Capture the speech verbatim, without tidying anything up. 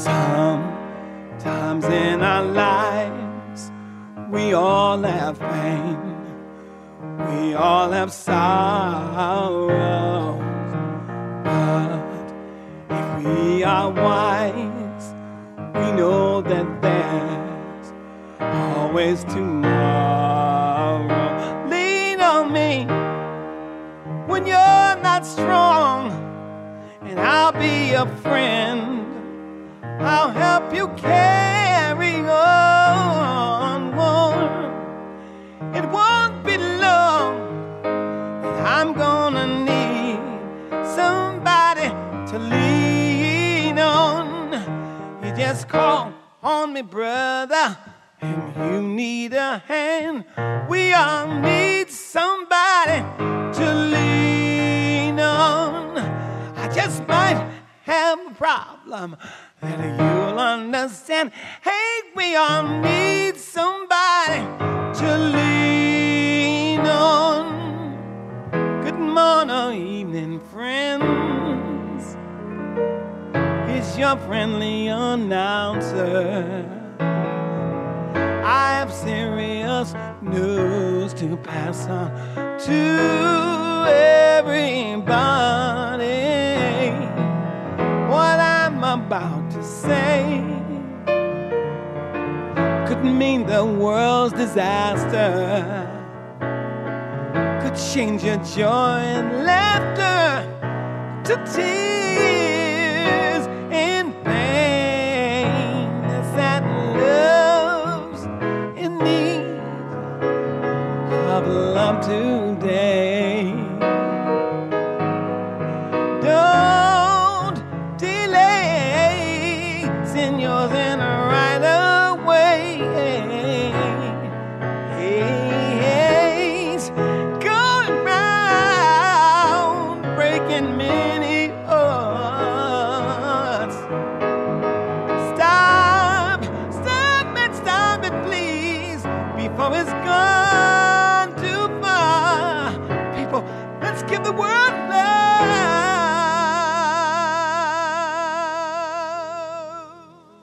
Sometimes in our lives we all have pain, we all have sorrows, but if we are wise, we know that there's always tomorrow. Lean on me when you're not strong, and I'll be a friend. I'll help you carry on. It won't be long, and I'm gonna need somebody to lean on. You just call on me, brother, and you need a hand. We all need somebody to lean on. I just might have a problem that you'll understand. Hey, we all need somebody to lean on. Good morning, evening, friends. It's your friendly announcer. I have serious news to pass on to everybody. What I'm about to say could mean the world's disaster, could change your joy and laughter to tears and pain. That love's in need of love today. Don't delay, send yours in